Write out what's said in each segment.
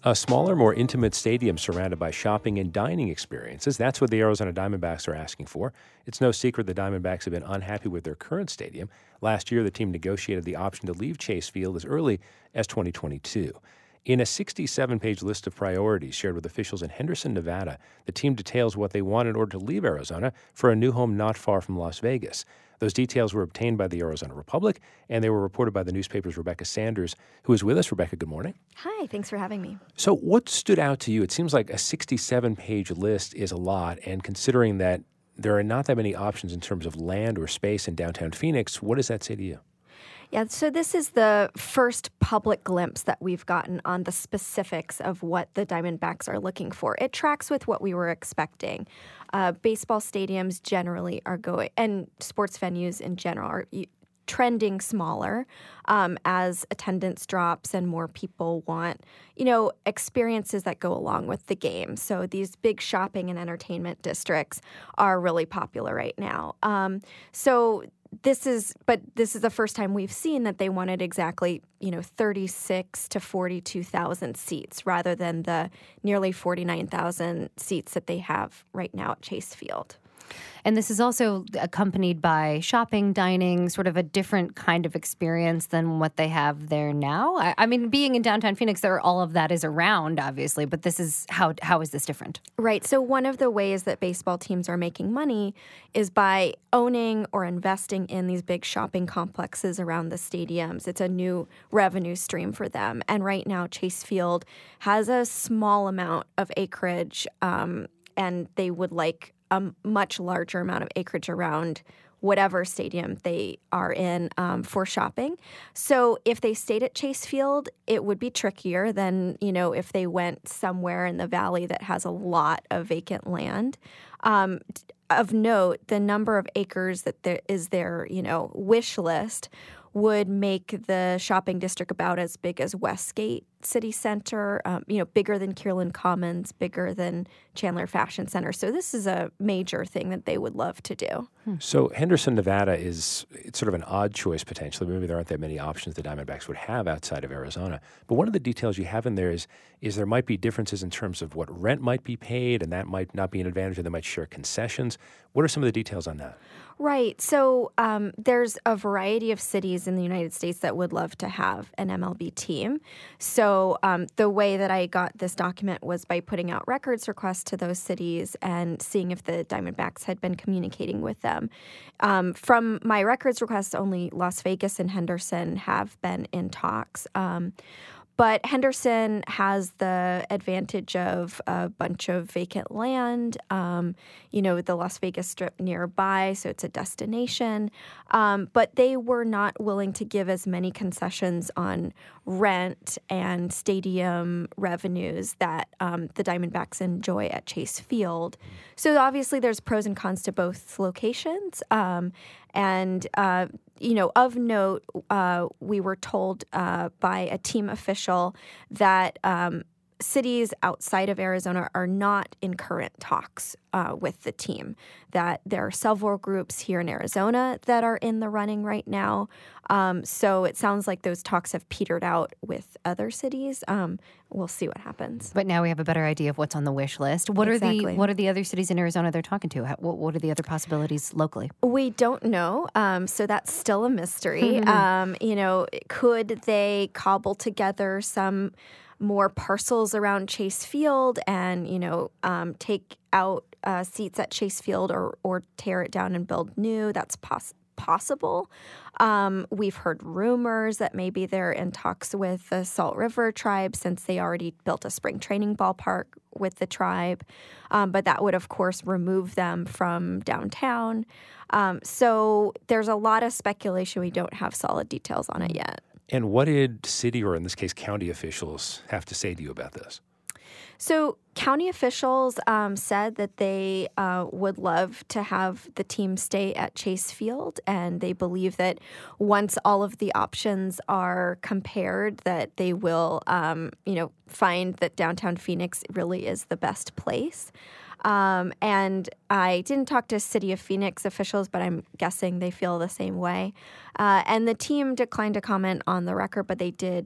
A smaller, more intimate stadium surrounded by shopping and dining experiences. That's what the Arizona Diamondbacks are asking for. It's no secret the Diamondbacks have been unhappy with their current stadium. Last year, the team negotiated the option to leave Chase Field as early as 2022. In a 67-page list of priorities shared with officials in Henderson, Nevada, the team details what they want in order to leave Arizona for a new home not far from Las Vegas. Those details were obtained by the Arizona Republic, and they were reported by the newspaper's Rebecca Sanders, who is with us. Rebecca, good morning. Hi, thanks for having me. So what stood out to you? It seems like a 67-page list is a lot, and considering that there are not that many options in terms of land or space in downtown Phoenix, what does that say to you? Yeah, so this is the first public glimpse that we've gotten on the specifics of what the Diamondbacks are looking for. It tracks with what we were expecting. Baseball stadiums generally are going, and sports venues in general are trending smaller as attendance drops and more people want, experiences that go along with the game. So these big shopping and entertainment districts are really popular right now. This is the first time we've seen that they wanted exactly, 36 to 42,000 seats rather than the nearly 49,000 seats that they have right now at Chase Field. And this is also accompanied by shopping, dining, sort of a different kind of experience than what they have there now. I mean, being in downtown Phoenix, all of that is around, obviously, but this is how is this different? Right. So one of the ways that baseball teams are making money is by owning or investing in these big shopping complexes around the stadiums. It's a new revenue stream for them. And right now, Chase Field has a small amount of acreage, and they would like a much larger amount of acreage around whatever stadium they are in for shopping. So if they stayed at Chase Field, it would be trickier than, if they went somewhere in the valley that has a lot of vacant land. Of note, the number of acres that there is their, wish list would make the shopping district about as big as Westgate City Center, bigger than Kierland Commons, bigger than Chandler Fashion Center. So this is a major thing that they would love to do. So Henderson, Nevada it's sort of an odd choice potentially. Maybe there aren't that many options the Diamondbacks would have outside of Arizona. But one of the details you have in there is there might be differences in terms of what rent might be paid, and that might not be an advantage, or they might share concessions. What are some of the details on that? Right. So there's a variety of cities in the United States that would love to have an MLB team. So the way that I got this document was by putting out records requests to those cities and seeing if the Diamondbacks had been communicating with them. From my records requests, only Las Vegas and Henderson have been in talks. But Henderson has the advantage of a bunch of vacant land, the Las Vegas Strip nearby, so it's a destination. But they were not willing to give as many concessions on rent and stadium revenues that the Diamondbacks enjoy at Chase Field. So obviously there's pros and cons to both locations. Of note, we were told by a team official that cities outside of Arizona are not in current talks with the team, that there are several groups here in Arizona that are in the running right now. So it sounds like those talks have petered out with other cities. We'll see what happens. But now we have a better idea of what's on the wish list. What are the other cities in Arizona they're talking to? What are the other possibilities locally? We don't know. So that's still a mystery. Could they cobble together some more parcels around Chase Field and, take out seats at Chase Field or tear it down and build new? That's possible. We've heard rumors that maybe they're in talks with the Salt River tribe since they already built a spring training ballpark with the tribe. But that would, of course, remove them from downtown. So there's a lot of speculation. We don't have solid details on it yet. And what did city, or in this case, county officials have to say to you about this? So county officials said that they would love to have the team stay at Chase Field, and they believe that once all of the options are compared, that they will, find that downtown Phoenix really is the best place. And I didn't talk to City of Phoenix officials, but I'm guessing they feel the same way. And the team declined to comment on the record, but they did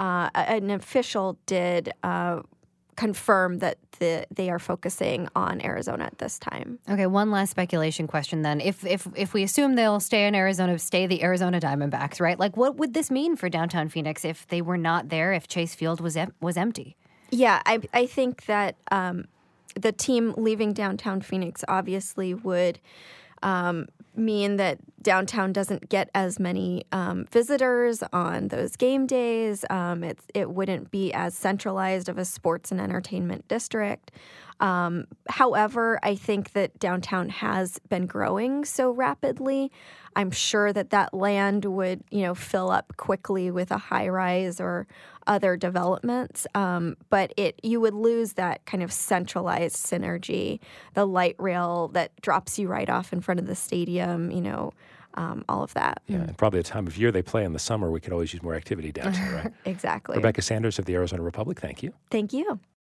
an official did confirm that they are focusing on Arizona at this time. Okay, one last speculation question then. If we assume they'll stay in Arizona, stay the Arizona Diamondbacks, right? Like, what would this mean for downtown Phoenix if they were not there, if Chase Field was empty? Yeah, I think that the team leaving downtown Phoenix obviously would mean that downtown doesn't get as many visitors on those game days. It wouldn't be as centralized of a sports and entertainment district. However, I think that downtown has been growing so rapidly. I'm sure that land would, fill up quickly with a high rise or other developments. But you would lose that kind of centralized synergy, the light rail that drops you right off in front of the stadium, all of that. Yeah, and probably the time of year they play in the summer, we could always use more activity downtown, right? Exactly. Rebecca Sanders of the Arizona Republic, thank you. Thank you.